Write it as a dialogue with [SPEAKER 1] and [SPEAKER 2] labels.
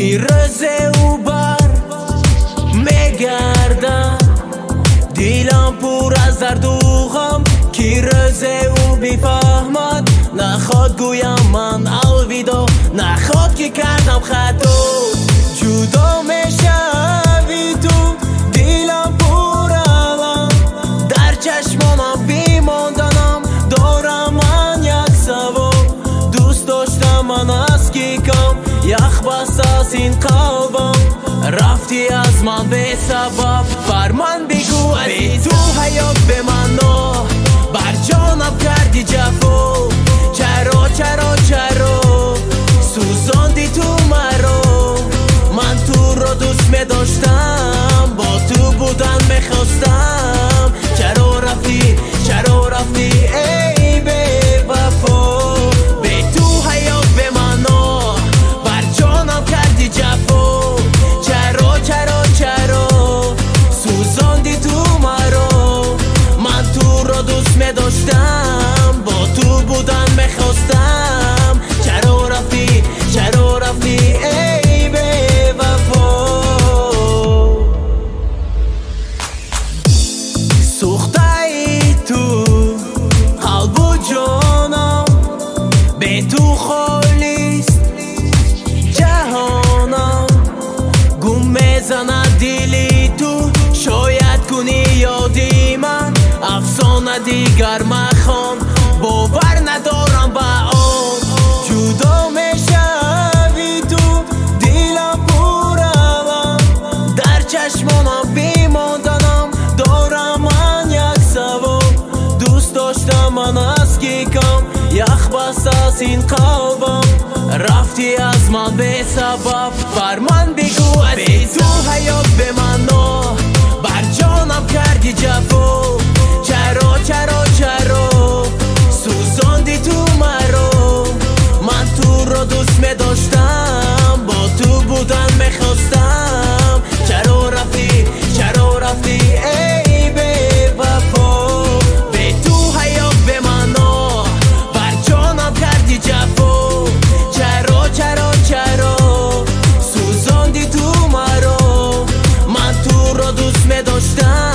[SPEAKER 1] میرزه او بر میگردم، دیلم پر از درد و غم. کی رزه او بیفهمد، نخواد گویم من الویدا، نخواد که کردم خطا. جدا میشوی تو، دیلم پر علم، در چشمانم بیماندنم دارم من یک سوال. دوست داشتم من از کی کم، یخ بست از این قلبم، رفتی از من به سبب. بر من بگو عزیز، تو حیات به من نه، بر جانم کردی جفا. چرا چرا چرا سوزاندی تو مرا، من تو را دوست می داشتم، با تو بودن می خواستم. چرا رفتی چرا رفتی ای بی وفا. به تو حیات به من نه، بر جانم کردی جفا. چرا چرا چرا سوزاندی تو مرا، من تو را دوست می داشتم، با تو بودن می خواستم. چرا رفتی ای بی وفا. سوخته ای تو قلب و جانم، به تو خالیست جهانم. گم میزند دلی تو، شاید کنی یادی من، افسانه دیگر مخوان، باور ندارم به آن. جدا میشوی تو، دیلم پر علم، در چشمانم بیماندنم دارم من یک سوال. دوست داشتم من از کی کم، یخ بست از این قلبم، رفتی از من به سبب. بر من بگو عزیز، تو حیات به من نه، بر جانم کردی جفا. چرا چرا چرا سوزاندی تو مرا، من تو را دوست می داشتم، با تو بودن می خواستم. چرا رفتی ای بی وفا. به تو حیات به من نه، بر جانم کردی جفا. چرا چرا چرا سوزاندی تو مرا، من تو را دوست می داشتم.